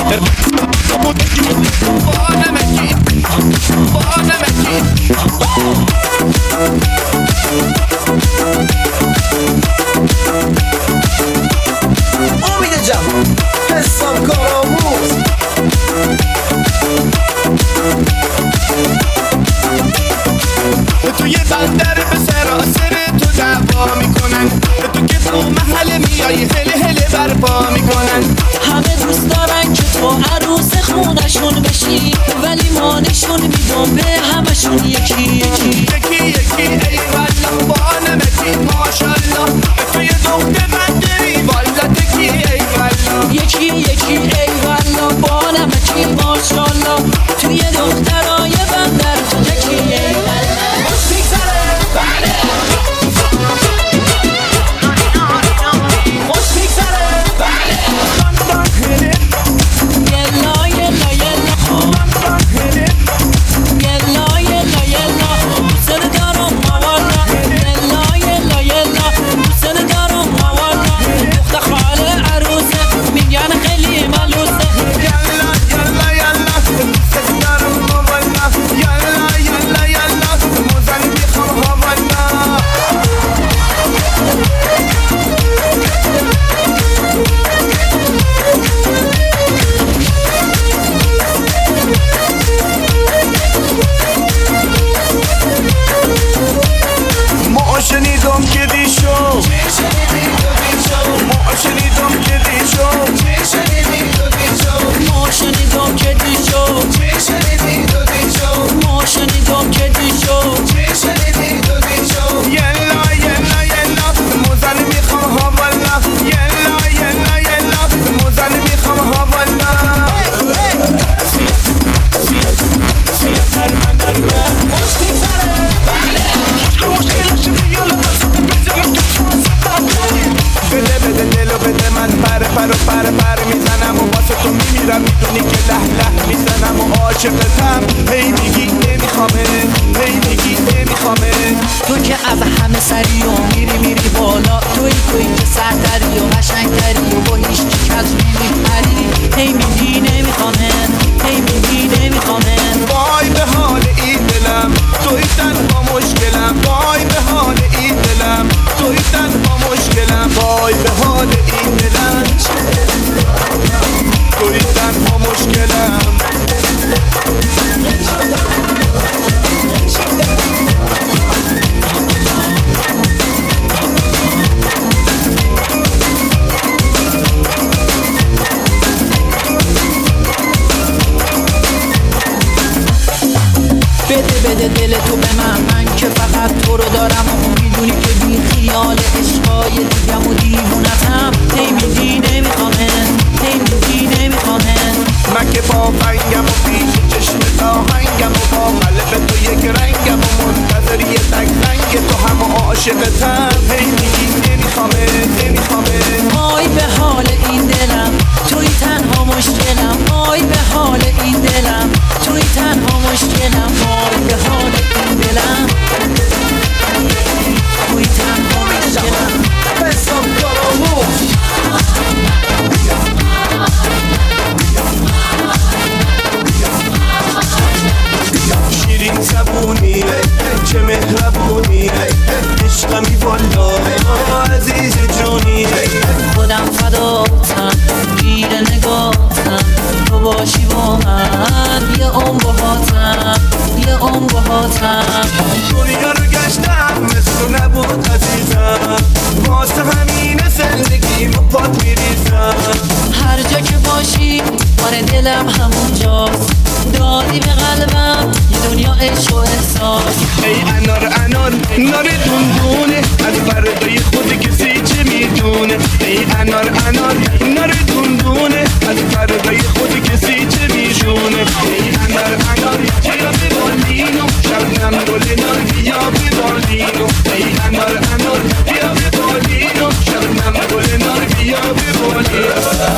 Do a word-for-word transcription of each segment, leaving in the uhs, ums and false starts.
امید جان حساب کارآموز توی بندر به سراسر تو دعوا میکنن، تو که تو محل میای هله هله برپا میکنن. همه دوست دارن که تو عروس خونشون بشی، ولی ما نشون میدم به همشون یکی یکی یکی یکی ای والله با نمکی ماشالله، توی دختر بندری والا تکی ای والله. یکی یکی ای والله با نمکی ماشالله، توی دخترای بندر تو یکی ای والله. شنیدم که دی شو ما شنیدم که دی شو ما شنیدم که دی شو ما شنیدم که دی شو یلا یلا یلا موزن میخوام ها والا، یلا یلا یلا موزن میخوام ها والا. بده بده دلو بده من پره پره پره پره میزنم و واسه تو میمیرم، میدونی که له له میزنم و عاشقتم. هی میگی نمیخوامه، هی میگی نمیخوامه. تو که از همه سری و میری میری بالا، توی توی که سرتری و قشنگتری و با هیچ چی کس نمیپری. هی میگی نمیخوامه، هی میگی نمیخوامه. وای به حال این دلم، توی تنها مشکلم. وای به حال این دلم، توی تنها مشکلم. وای به حال این دلم، توی تنها مشکلم. بده بده دل تو به من، من که فقط تو رو دارم و میدونی که بی خیال عشقای دیگم و دیوونتم. هی میگی نمیخوامن، هی میگی نمیخوامن. من که با فنگم و پیش چشم آهنگم و با قلب تو یک رنگم و منتظر یه تک رنگ تو هم و عاشقتم. هی میگی نمیخوامه، نمیخوامه. آی به حال این دلم، توی تنها مشکلم. آی به حال این دلم، توی تنها مشکلم. آی به حال این دلم، توی تنها مشکلم. حساب کارآموز شیرین زبونی چه مهربونی، عشقمی والا عزیز جونی. خودم فداتم، گیر نگاتم، تو باشی با من یه عمر باهاتم، یه عمر باهاتم. دنیا رو گشتم مثل تو نبود عزیزم، واسه همین زندگی با پات میریزم. هر جا که باشی آره دلم همونجاست، دادی به قلبم یه دنیا عشق و احساس. ای انار انار نار دندونه، از فردای خود کسی چه میدونه. ای انار انار نار دندونه، از فردای خود کسی چه میشونه. ای انار انار بیا به بالینو، شبنم گل نار بیا به بالینو. ای انار انار بیا به بالینو، شبنم گل نار بیا به بالینو.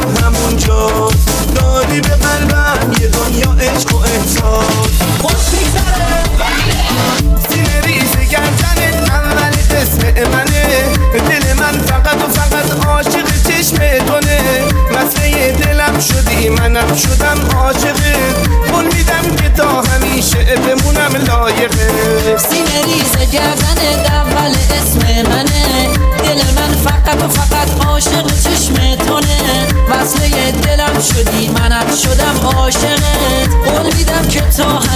دلم همونجاست، دادی به قلبم یه دنیا عشق و احساس. خوش میگذره سینه ریز گردنت اول قسم منه، دل من فقط و فقط عاشق چشم تونه، مسئله دلم شدی منم شدم عاشقت، قول میدم که تا همیشه بمونم لایقه. سینه ریز گردن اول اسم منه، دل من فقط و فقط عاشق چشم تونه، وصله دلم شدی منم شدم عاشقت، قول میدم که تا